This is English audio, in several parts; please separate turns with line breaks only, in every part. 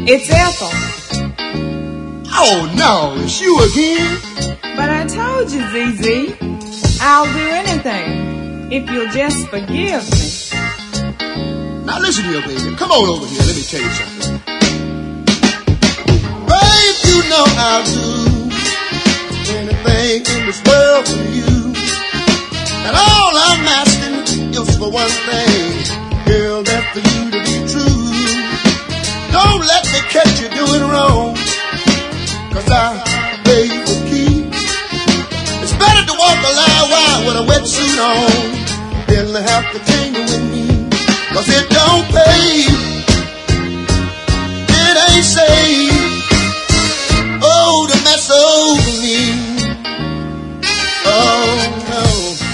It's Ethel.
Oh, no, it's you again?
But I told you, ZZ, I'll do anything if you'll just forgive me.
Now listen here, baby. Come on over here. Let me tell you something. Babe, you know I'll do anything in this world for you. And all I'm asking is for one thing, girl, that's for you to be true. Don't let me catch you doing wrong, 'cause I pay the key. It's better to walk a line wide with a wetsuit on than to have to tangle with me, 'cause it don't pay, it ain't safe, oh, to mess over me, oh no.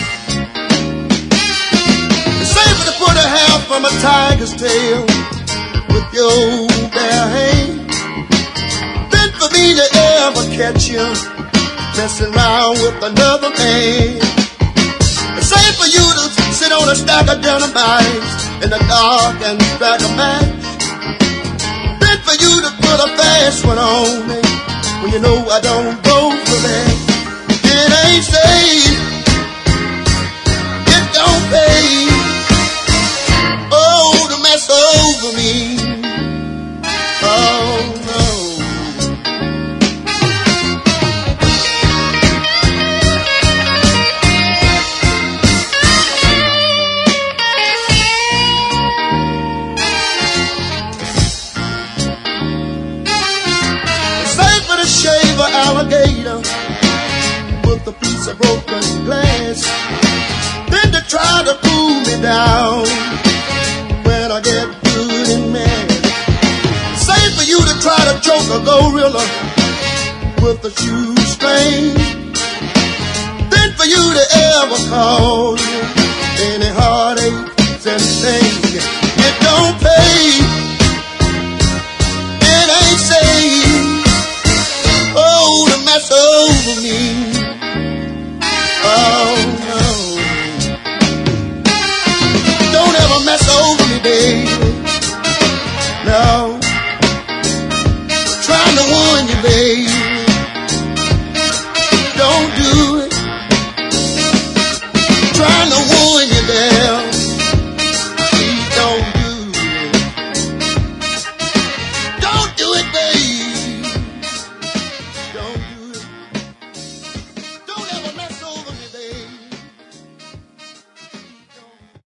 It's safer to put a hair from a tiger's tail with your bare hand than for me to ever catch you messing around with another man. It's safe for you to sit on a stack of dynamite in the dark and strike a match than for you to put a fast one on me when you know I don't go for that. It ain't safe, it don't pay, oh, to mess over me, oh no. Shave an alligator with a piece of broken glass than to try to cool me down when I get good and mad. Safe for you to try to choke a gorilla with a shoestring than for you to ever cause any heartaches and pain. It don't pay, it ain't safe, oh, to mess over me.